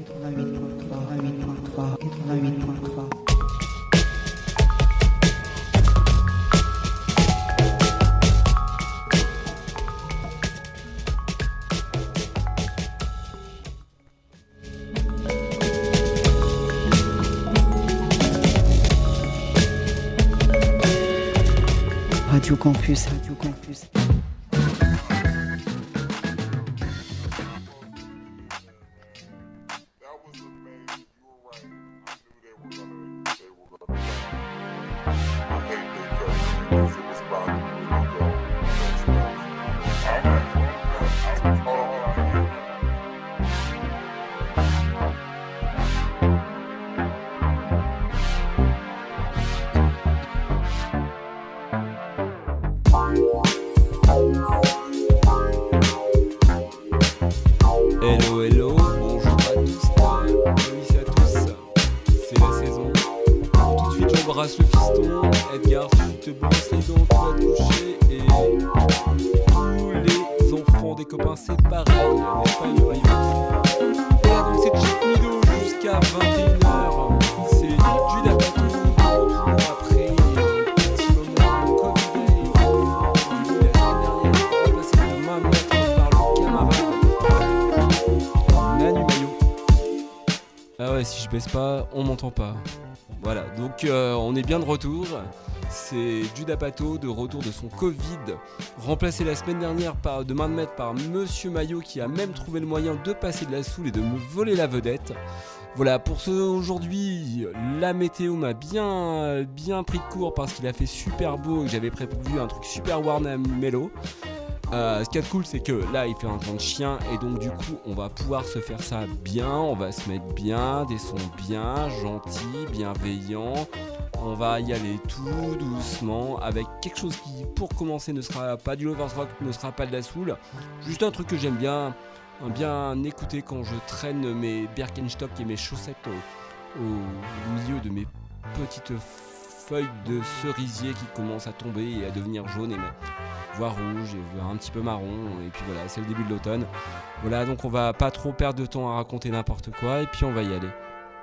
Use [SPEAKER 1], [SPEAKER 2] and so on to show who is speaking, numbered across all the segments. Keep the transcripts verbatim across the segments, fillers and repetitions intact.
[SPEAKER 1] quatre-vingt-huit point trois, quatre-vingt-huit point trois, quatre-vingt-huit point trois. Radio Campus, Radio Campus.
[SPEAKER 2] Hello, hello, bonjour à tous, salut à tous, c'est la saison. Tout de suite, j'embrasse le fiston, Edgar, tu te brosses les dents, tu vas te coucher, et tous les enfants des copains, c'est pareil, n'est-ce pas, Yoyo? Voilà, donc c'est Cheat Mido jusqu'à vingt et une heures, c'est du Dapato, après un petit moment de Covid, du la semaine dernière, on va passer la main de maître par le camarade. Manu Maillot. Ah ouais, si je baisse pas, on m'entend pas. Voilà, donc euh, on est bien de retour. C'est Judas Pato de retour de son Covid, remplacé la semaine dernière par, de main de maître par Monsieur Maillot qui a même trouvé le moyen de passer de la soule et de me voler la vedette. Voilà, pour ce aujourd'hui, la météo m'a bien, bien pris de court parce qu'il a fait super beau et que j'avais prévu un truc super Warner Mello. Euh, ce qui est cool, c'est que là il fait un temps de chien et donc du coup on va pouvoir se faire ça bien, on va se mettre bien, des sons bien, gentils, bienveillants. On va y aller tout doucement avec quelque chose qui pour commencer ne sera pas du lovers rock, ne sera pas de la soul. Juste un truc que j'aime bien, bien écouter quand je traîne mes Birkenstock et mes chaussettes au, au milieu de mes petites feuilles de cerisier qui commencent à tomber et à devenir jaunes et voire rouge et voire un petit peu marron, et puis voilà, c'est le début de l'automne. Voilà, donc on va pas trop perdre de temps à raconter n'importe quoi et puis on va y aller.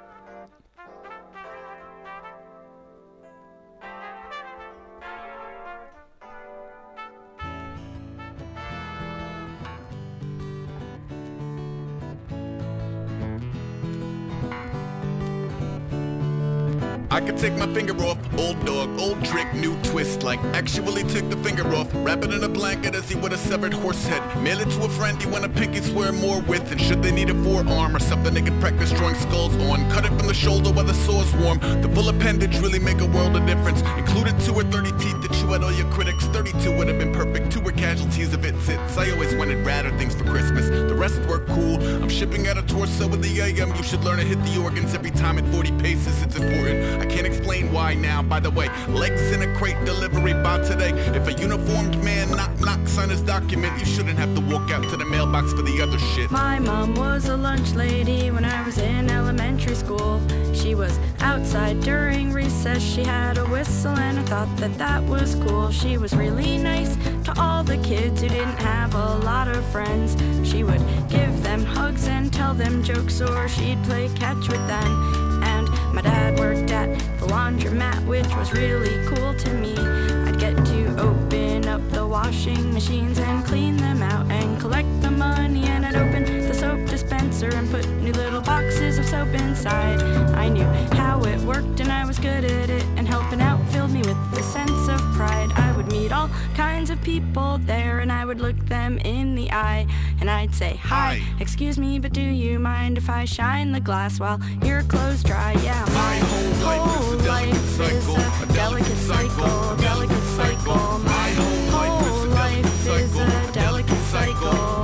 [SPEAKER 3] I could take my finger off, old dog, old trick, new twist. Like, actually take the finger off, wrap it in a blanket as he would a severed horse head. Mail it to a friend you wanna pick, he'd swear more with. And should they need a forearm or something they could practice drawing skulls on, cut it from the shoulder while the saw's warm. The full appendage really make a world of difference. Included two or thirty teeth that chew at all your critics. thirty-two would have been perfect, two were casualties of its hits. I always wanted radder things for Christmas, the rest were cool. I'm shipping out a torso with the A M. You should learn to hit the organs every time at forty paces, it's important. I can't explain why now, by the way. Legs in a crate, delivery by today. If a uniformed man knock knocks on his document, you shouldn't have to walk out to the mailbox for the other shit.
[SPEAKER 4] My mom was a lunch lady when I was in elementary school. She was outside during recess. She had a whistle and I thought that that was cool. She was really nice to all the kids who didn't have a lot of friends. She would give them hugs and tell them jokes, or she'd play catch with them. And my dad worked at the laundromat, which was really cool to me. I'd get to open up the washing machines and clean them out and collect the money, and I'd open the soap dispenser and put new little boxes of soap inside. I knew how it worked and I was good at it, and helping out filled me with a sense of pride. I would meet all kinds of people there and I would look them in the eye and I'd say, hi, excuse me, but do you mind if I shine the glass while your clothes dry? Yeah, my whole life is a delicate cycle, delicate cycle. My whole life is a delicate cycle.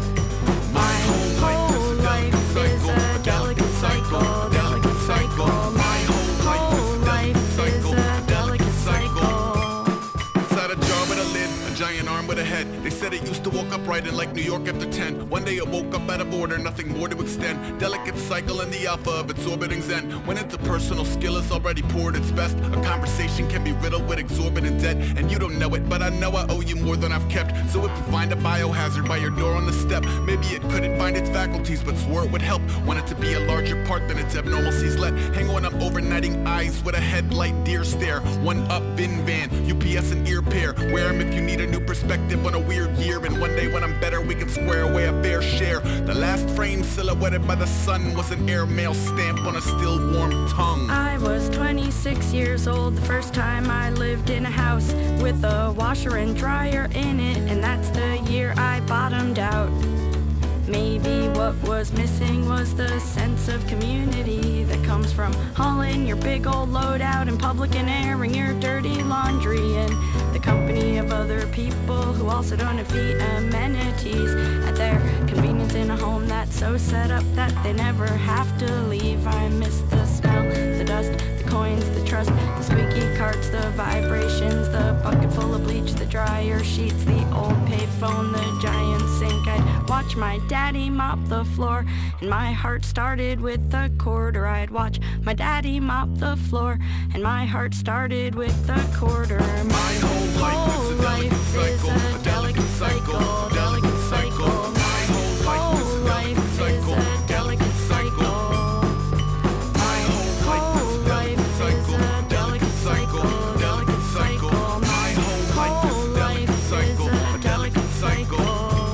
[SPEAKER 4] My whole life is a delicate cycle, delicate cycle. My whole life is a delicate cycle.
[SPEAKER 3] Inside a jar with a lid, a giant arm with a head. They said but it used to walk upright in like New York after ten. One day it woke up at a border, nothing more to extend. Delicate cycle in the alpha of its orbiting zen. When interpersonal skill is already poured its best, a conversation can be riddled with exorbitant debt. And you don't know it, but I know I owe you more than I've kept. So if you find a biohazard by your door on the step, maybe it couldn't find its faculties, but swore it would help. Want it to be a larger part than its abnormalcies let. Hang on, I'm overnighting eyes with a headlight deer stare. One up Vin Van, U P S and ear pair. Wear 'em if you need a new perspective on a weird year. And one day when I'm better, we can square away a fair share. The last frame silhouetted by the sun was an airmail stamp on a still warm tongue.
[SPEAKER 4] I was twenty-six years old the first time I lived in a house with a washer and dryer in it, and that's the year I bottomed out. Maybe what was missing was the sense of community that comes from hauling your big old load out in public and airing your dirty laundry in the company of other people who also don't have the amenities at their convenience in a home that's so set up that they never have to leave. I miss the smell, the dust, the coins, the trust, the squeaky carts, the vibrations, the bucket full of bleach, the dryer sheets, the old payphone, the giant sink. I'd watch my daddy mop the floor, and my heart started with a quarter. I'd watch my daddy mop the floor, and my heart started with a quarter. My whole life is a delicate cycle, delicate cycle. My whole life is a delicate cycle. My whole life is a delicate cycle, delicate cycle. My whole life is a delicate cycle.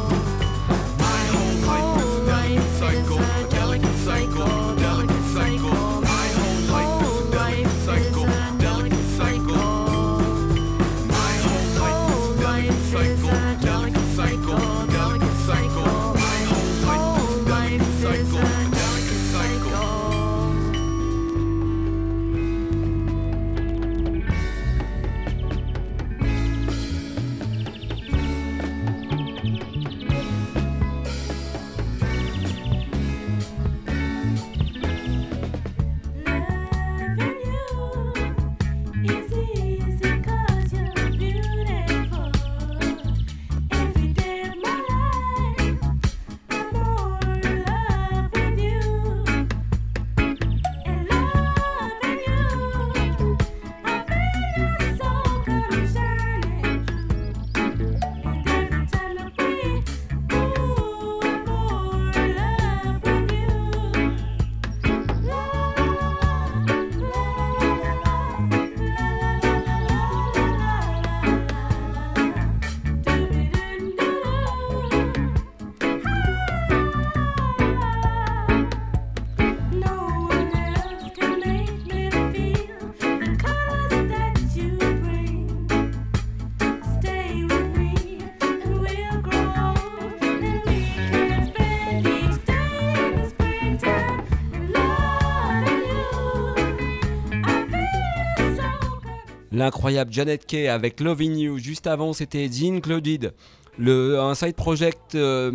[SPEAKER 2] L'incroyable Janet Kay avec Loving You. Juste avant, c'était The Included, le, un side project euh,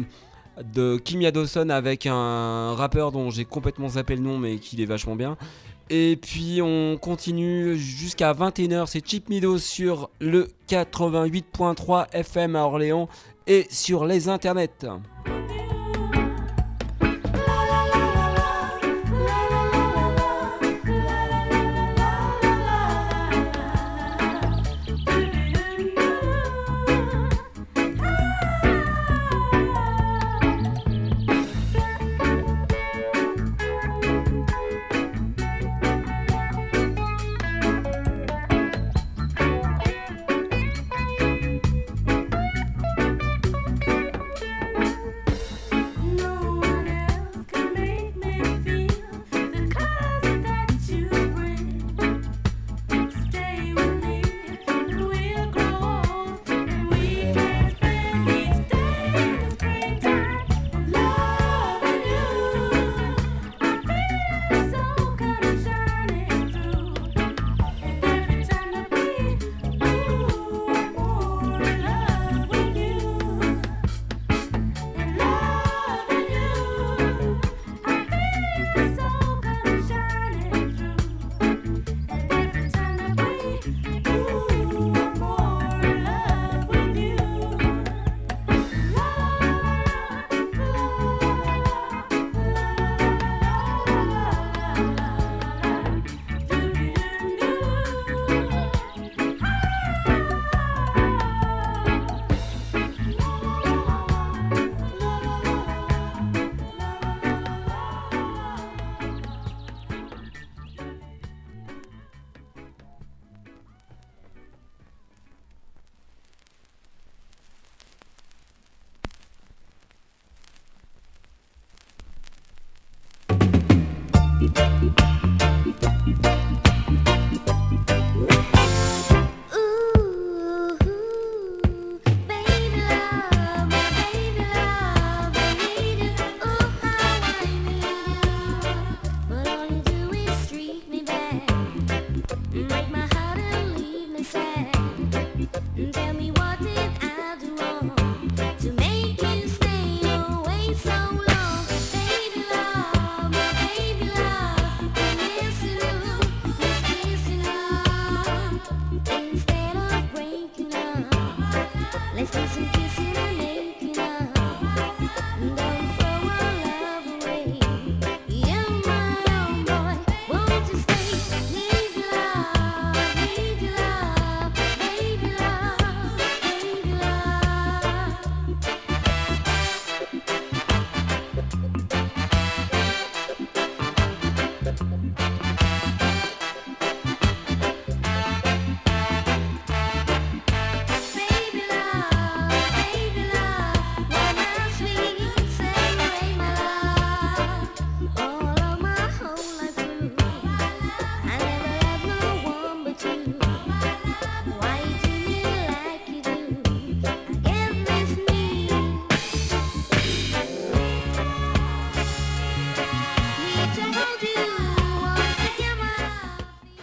[SPEAKER 2] de Kimya Dawson avec un rappeur dont j'ai complètement zappé le nom mais qui est vachement bien. Et puis on continue jusqu'à vingt et une heures, c'est Cheap Midos sur le quatre-vingt-huit point trois F M à Orléans et sur les internets.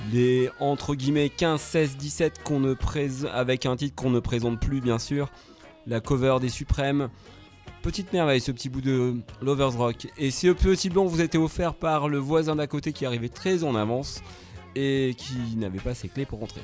[SPEAKER 2] les entre guillemets quinze, seize, dix-sept qu'on ne prés- avec un titre qu'on ne présente plus bien sûr, la cover des Suprêmes. Petite merveille ce petit bout de Lovers Rock. Et ce petit blanc vous a été offert par le voisin d'à côté qui arrivait très en avance et qui n'avait pas ses clés pour rentrer.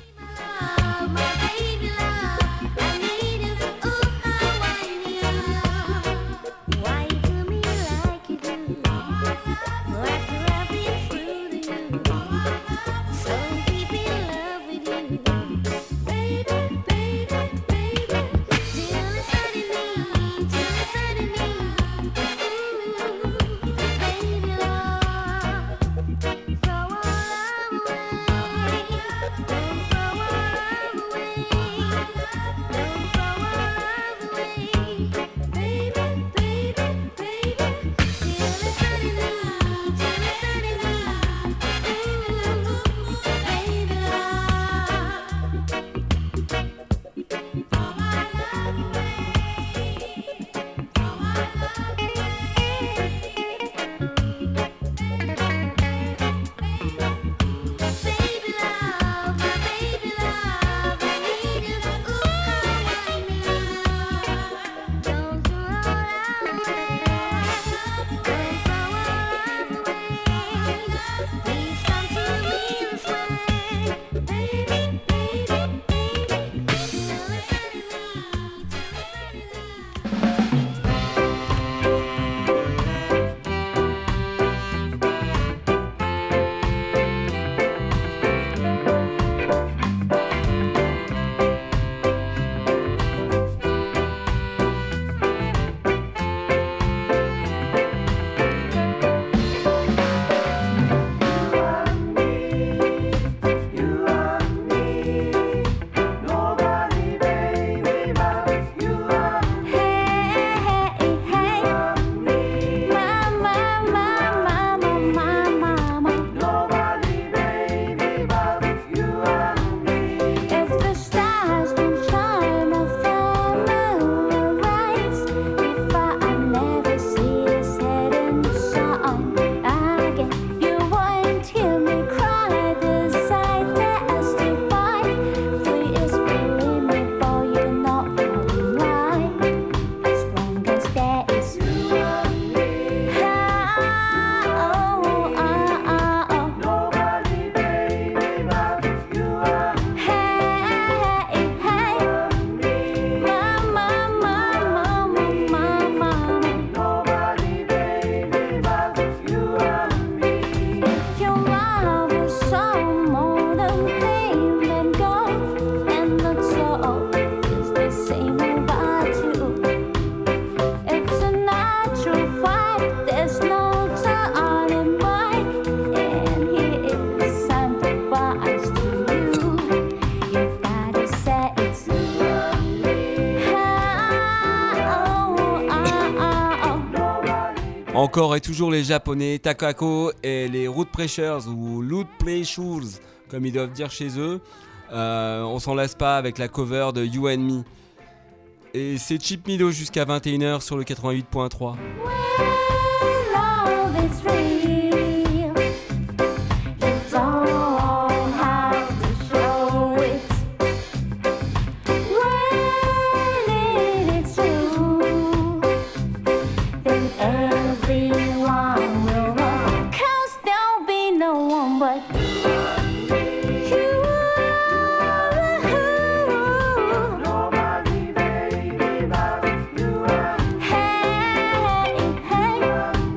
[SPEAKER 2] Encore et toujours les japonais Takako et les Root Pressures ou Loot Pressures comme ils doivent dire chez eux. Euh, on s'en lasse pas avec la cover de You and Me. Et c'est Cheap Milo jusqu'à vingt et une heures sur le quatre-vingt-huit point trois.
[SPEAKER 5] Hey, hey,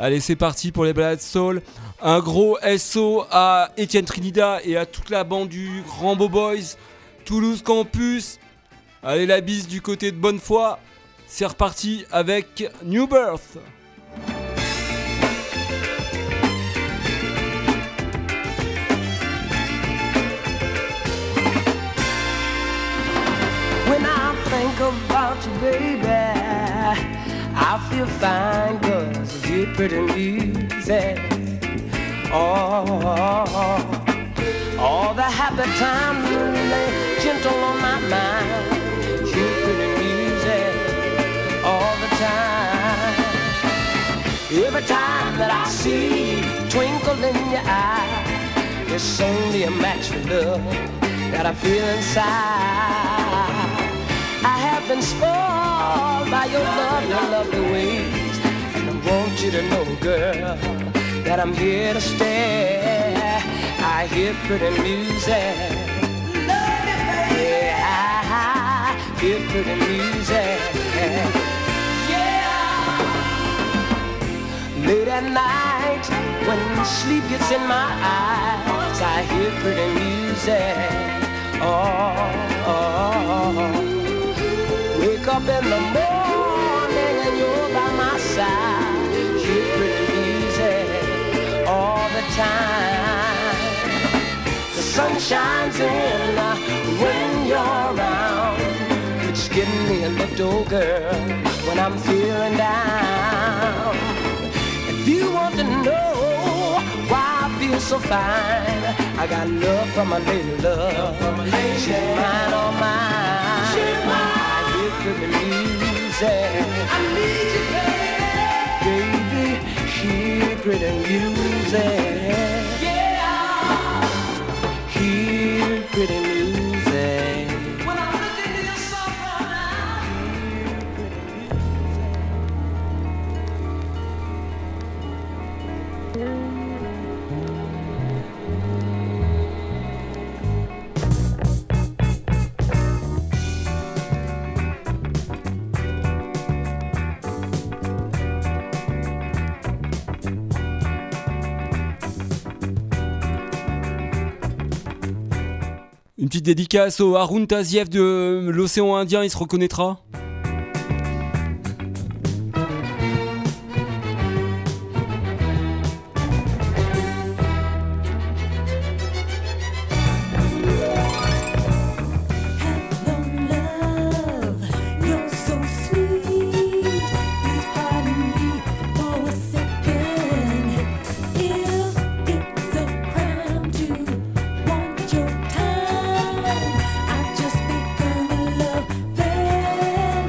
[SPEAKER 2] Allez, c'est parti pour les balades soul. Un gros S O à Étienne Trinidad et à toute la bande du Rambo Boys, Toulouse Campus. Allez, la bise du côté de Bonnefoy. C'est reparti avec New Birth.
[SPEAKER 5] When I think about you, baby, I feel fine, cause you're pretty music. Oh, all the happy times lay gentle on my mind. You're pretty music all the time. Every time that I see a twinkle in your eye, it's only a match for love that I feel inside. I have been spoiled by your love, your lovely ways, and I want you to know, girl, that I'm here to stay. I hear pretty music. Yeah, I hear pretty music. Yeah. Late at night, when sleep gets in my eyes, I hear pretty music. Oh, oh, oh. Wake up in the morning and you're by my side. Hear pretty music all the time. The sun shines in uh, when you're around. It's giving me a lift, oh girl, when I'm feeling down. If you want to know why I feel so fine, I got love from my lady love. She's mine, all mine. She's mine. I hear pretty music. I need you, baby. Baby, hear pretty music. Yeah. Hear pretty music. When I'm looking to your soul right now. Hear pretty
[SPEAKER 2] Une petite dédicace au Haroun Taziev de l'océan Indien, il se reconnaîtra.
[SPEAKER 6] I just be gonna love.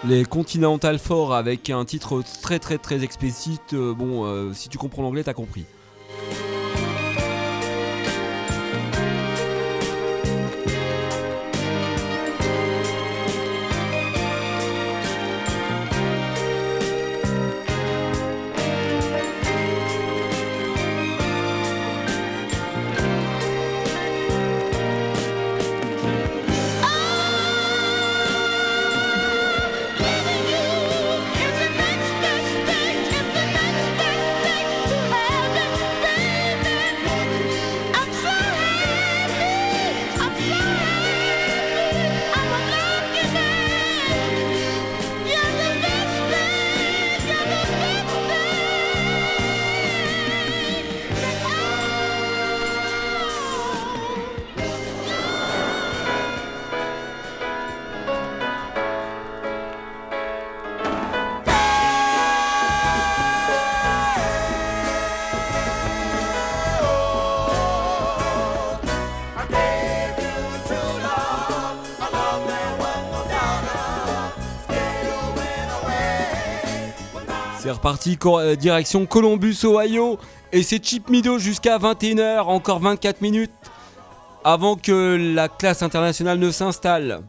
[SPEAKER 2] les Continental Four avec un titre très très très explicite. Euh, bon, euh, si tu comprends l'anglais, t'as compris. C'est reparti, cor- euh, direction Columbus, Ohio, et c'est Cheap Mido jusqu'à vingt et une heures, encore vingt-quatre minutes avant que la classe internationale ne s'installe.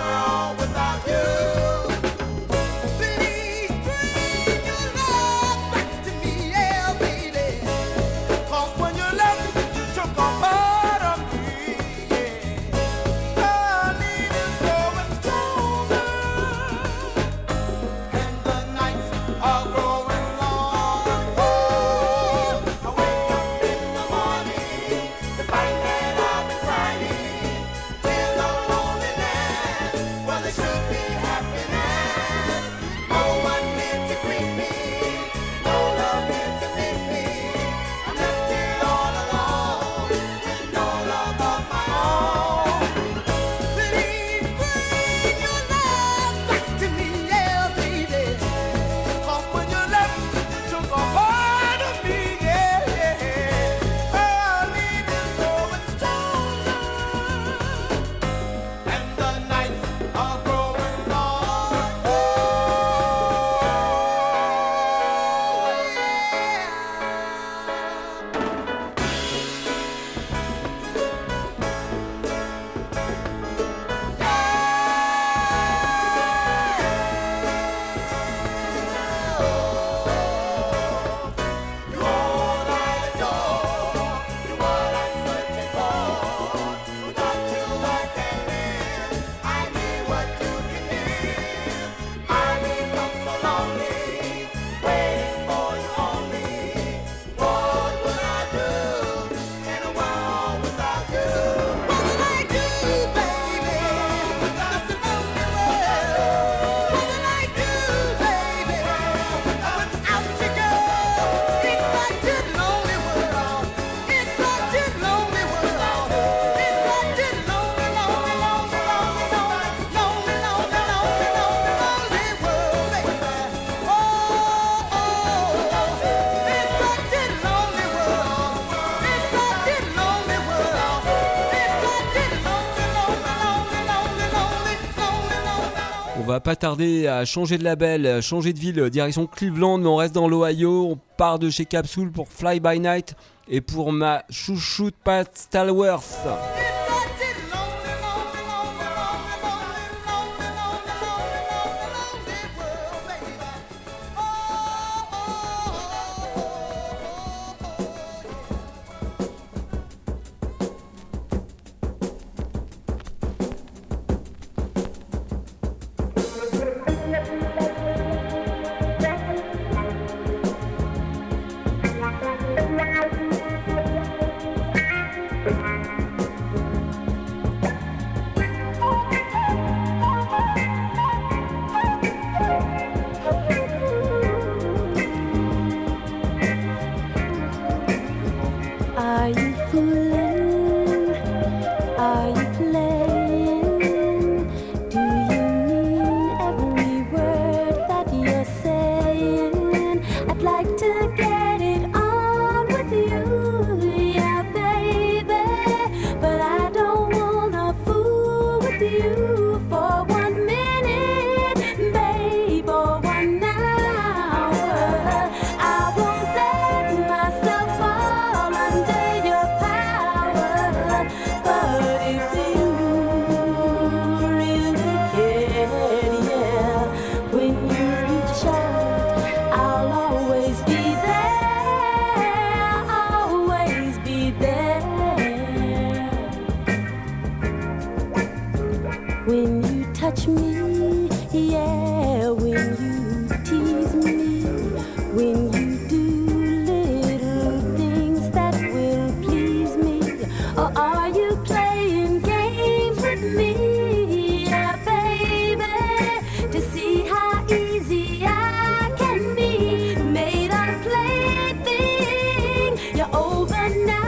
[SPEAKER 2] On va pas tarder à changer de label, changer de ville, direction Cleveland, mais on reste dans l'Ohio. On part de chez Capsule pour Fly By Night et pour ma chouchoute Pat Stallworth.
[SPEAKER 6] touch me, yeah, when you tease me, when you do little things that will please me, or are you playing games with me, yeah, baby, to see how easy I can be, made a plaything, you're overnight.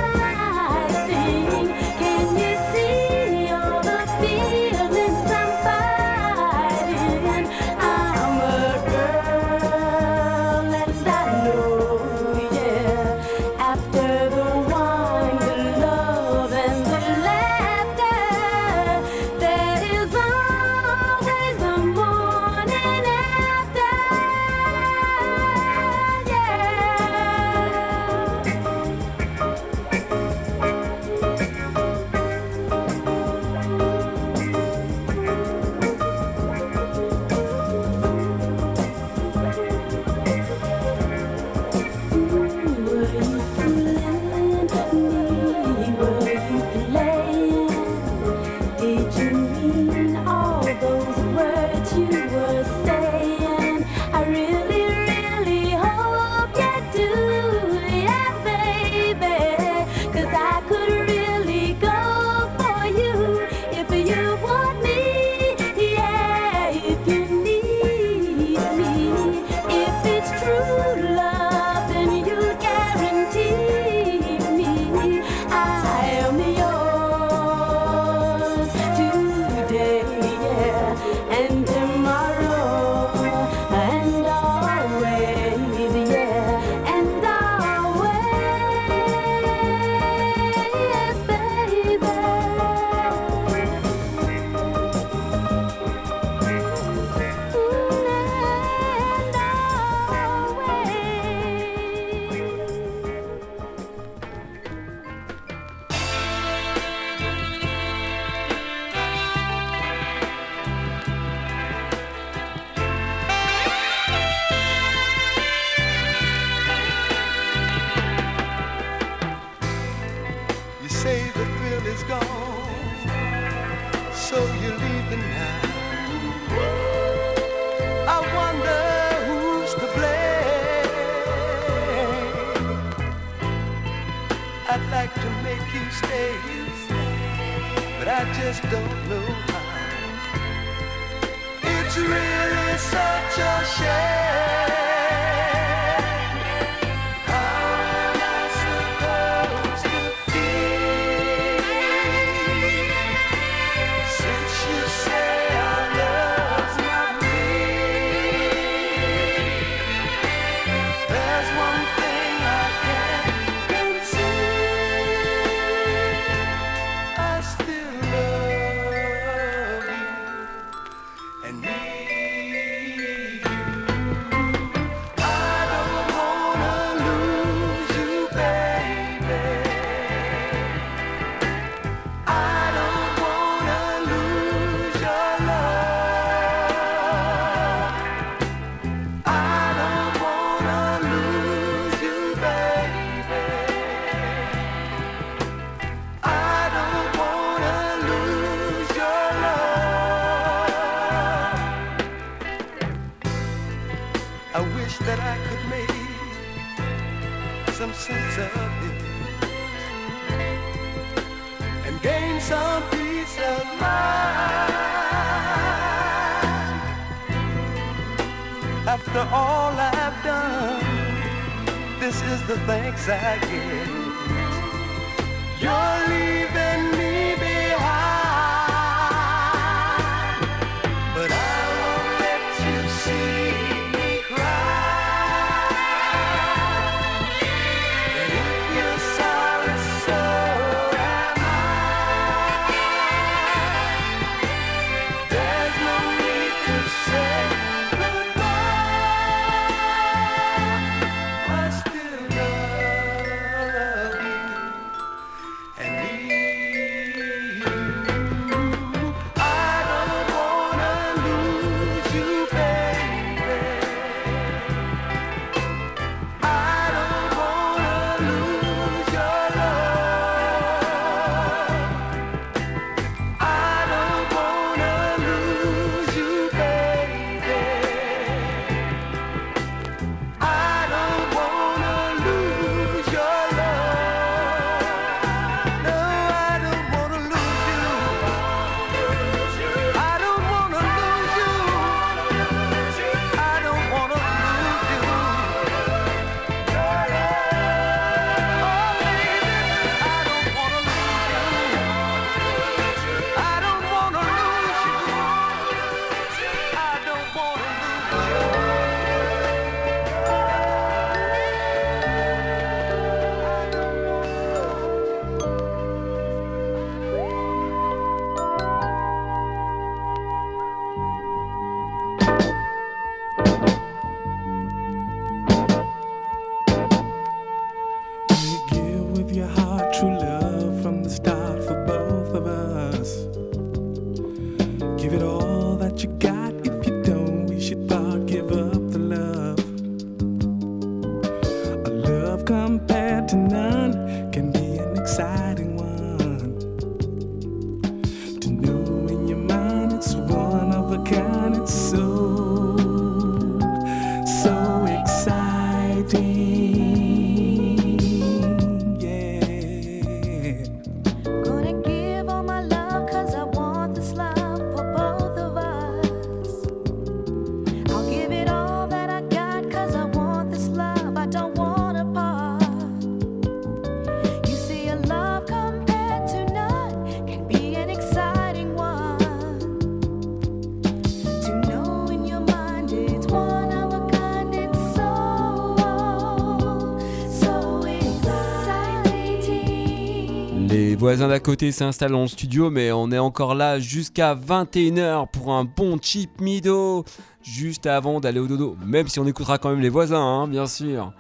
[SPEAKER 7] After all I've done, this is the thanks I get. You're leaving me behind, but I won't let you see me cry. And if you're sorry, so am I. There's no need to say I still love you and need
[SPEAKER 8] compared to none can be an exciting one. To know in your mind it's one of a kind, it's so, so exciting.
[SPEAKER 2] Les voisins d'à côté s'installent dans le studio, mais on est encore là jusqu'à vingt et une heures pour un bon cheap mido, juste avant d'aller au dodo, même si on écoutera quand même les voisins, hein, bien sûr.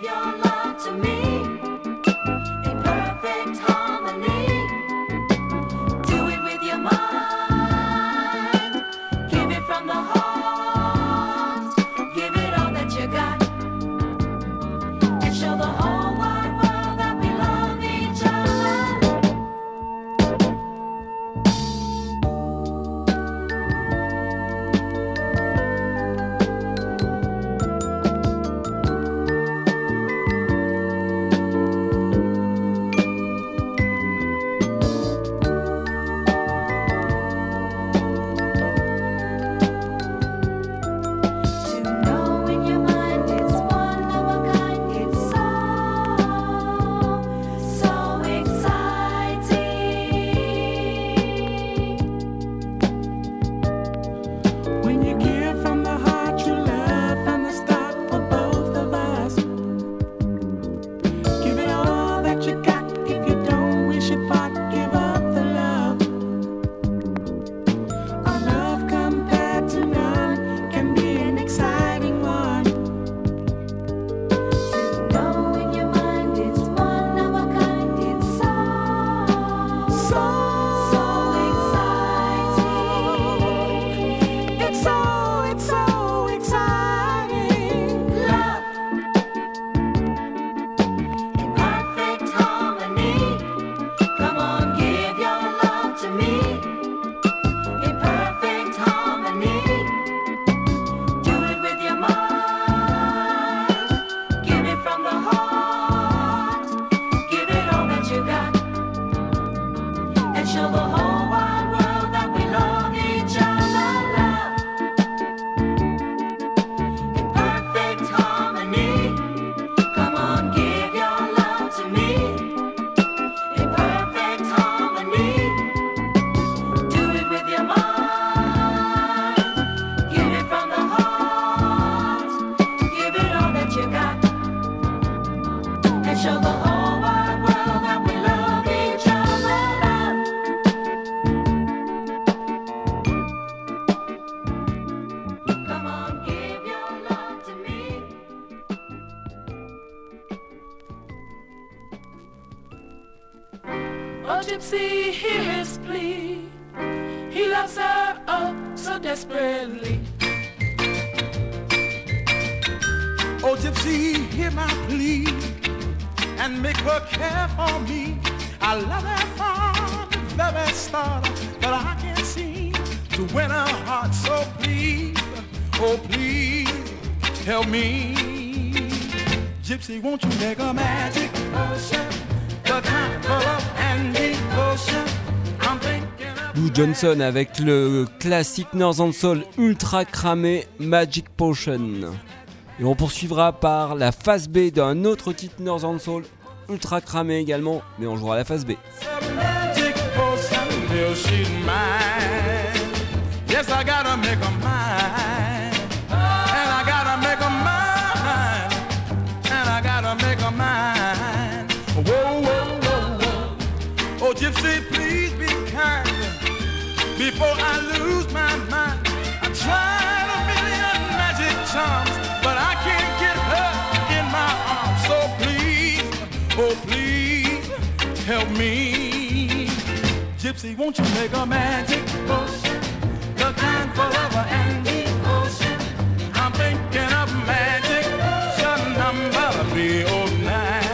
[SPEAKER 9] Oh, Gypsy, hear his plea. He loves her, oh, so desperately.
[SPEAKER 7] Oh, Gypsy, hear my plea and make her care for me. I love her from the very start, but I can't seem to win her heart. So please, oh please, help me. Gypsy, won't you make a magic potion, the kind full of Andy Ocean? I'm thinking of
[SPEAKER 2] Lou Johnson avec le classique Northern Soul ultra cramé Magic Potion. Et on poursuivra par la phase B d'un autre titre Northern Soul ultra cramé également, mais on jouera à la phase B.
[SPEAKER 7] Magic potion till she's mine. Yes, I gotta make her mine. And I gotta make her mine. And I gotta make her mine. Whoa, whoa, whoa, whoa. Oh, Gypsy, please be kind. Before I lose my mind, I tried a million magic charms, but I can't get her in my arms. So please, oh please, help me. Gypsy, won't you make a magic potion, the kind full of an Andy Ocean? I'm thinking of magic potion number three oh nine.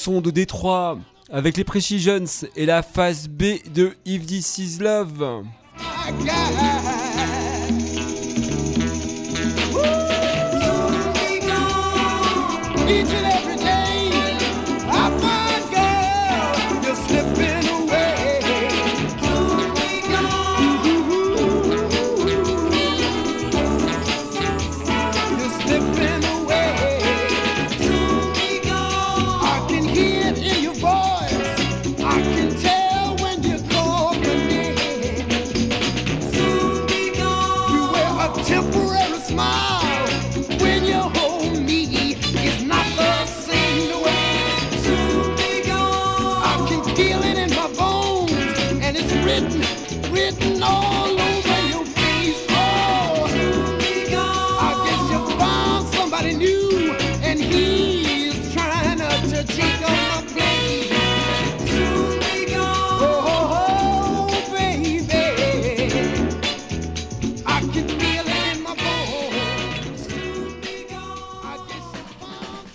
[SPEAKER 2] son de Détroit avec les Precisions et la phase B de If This Is Love.
[SPEAKER 10] Each and every day, I find, girl, you're slipping away. Soon be gone. You're slipping away. Soon be gone. I can hear it in your voice. I can tell when you call my name. Soon be gone. You wear a temporary smile when you hold me. It's not the same the way. Soon be gone. I can feel it in my bones, and it's written, written all over your face. Oh, soon be gone. I guess you found somebody new, and he's trying to, to take up my place. Soon be gone. Oh, oh, baby, I can feel it in my bones. Soon be gone. I guess you found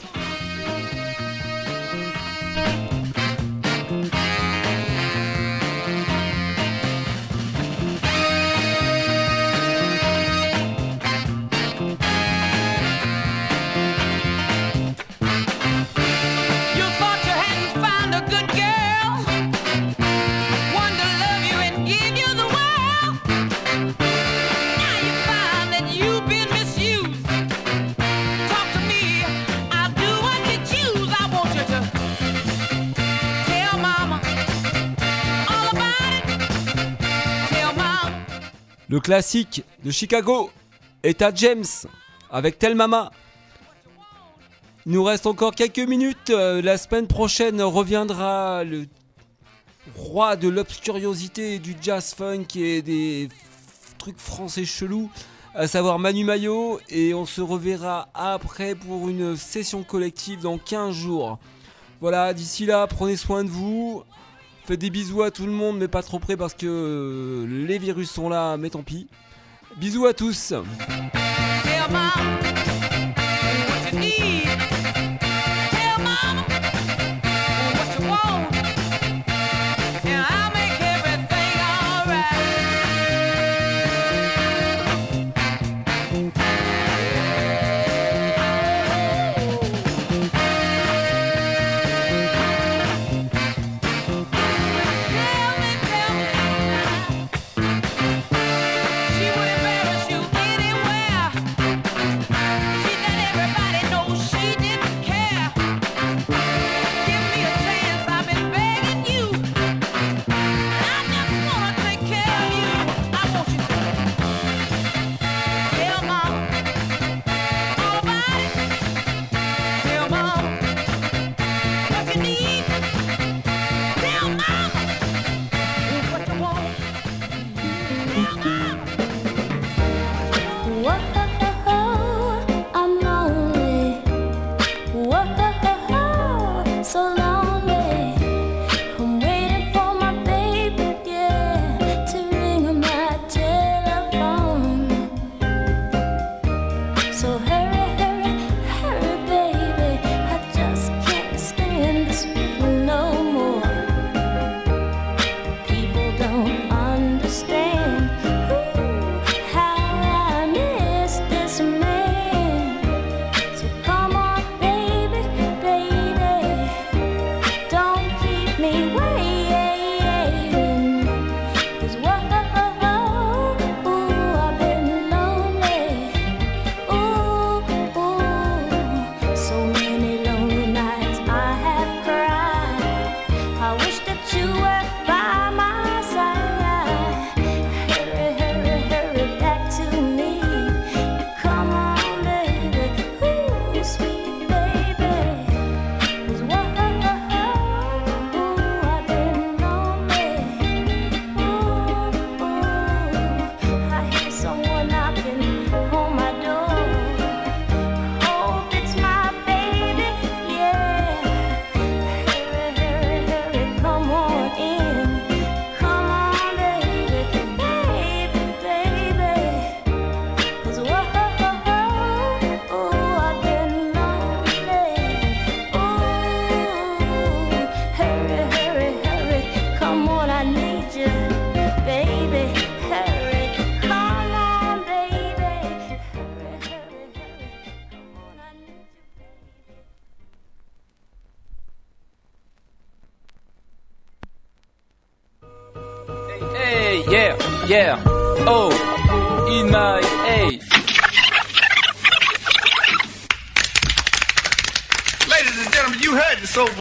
[SPEAKER 9] You thought you hadn't found a good girl, one to love you and give you the world. Now you find that you've been misused. Talk to me, I'll do what you choose. I want you to tell mama all about it. Tell mama.
[SPEAKER 2] Le classique de Chicago, Etta James avec Tell Mama. Il nous reste encore quelques minutes. Euh, la semaine prochaine reviendra le roi de l'obscuriosité du jazz funk et des f- trucs français chelous, à savoir Manu Maillot. Et on se reverra après pour une session collective dans quinze jours. Voilà, d'ici là, prenez soin de vous. Faites des bisous à tout le monde, mais pas trop près parce que euh, les virus sont là, mais tant pis. Bisous à tous.
[SPEAKER 9] Tell mama what you need. Tell mama what you want. And I'll make everything alright. Tell me, tell me. She would embarrass you anywhere. She let everybody know she didn't care. Give me a chance, I've been begging you. I just wanna take care of you. I want you to tell mama all about it. Tell mama what you need. Tell mama what you want. Tell mama.
[SPEAKER 6] Whoa, I'm lonely. Whoa, so lonely. I'm waiting for my baby, yeah, to ring my telephone. So hurry, hurry, hurry, baby. I just can't stand this no more. People don't understand ooh, how I miss this man. So come on, baby, baby, don't keep me waiting. 'Cause whoa, ooh, I've been lonely. Ooh, ooh, so many lonely nights I have cried. I wish that you were by my side. Hurry, hurry, hurry back to me. Come on, baby, ooh, sweet baby. 'Cause whoa, ooh, I've been lonely. Ooh, ooh, I hear someone knocking on my door. Hope it's my baby, yeah. Hurry, hurry, hurry, come
[SPEAKER 11] Yeah, yeah, oh, in my A.
[SPEAKER 3] Ladies and gentlemen, you heard the soul.